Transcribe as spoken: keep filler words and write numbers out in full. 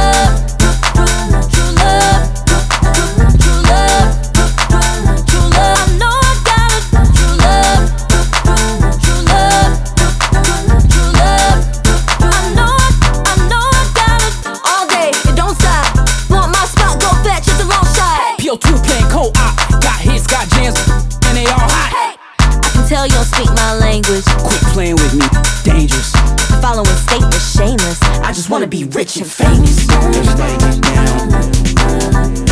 love, true love, true love, true love. I know I got it. True love, true love, true love. I know I, I know I got it. All day, it don't stop. Want my spot, go fetch, it's a long shot. P O two playing co-op, got hits, got jams, and they all hot. Hey, I can tell you don't speak my language. Quit playing with me, dangerous. Following statements, shameless. I just wanna be rich and famous. Let's take it down.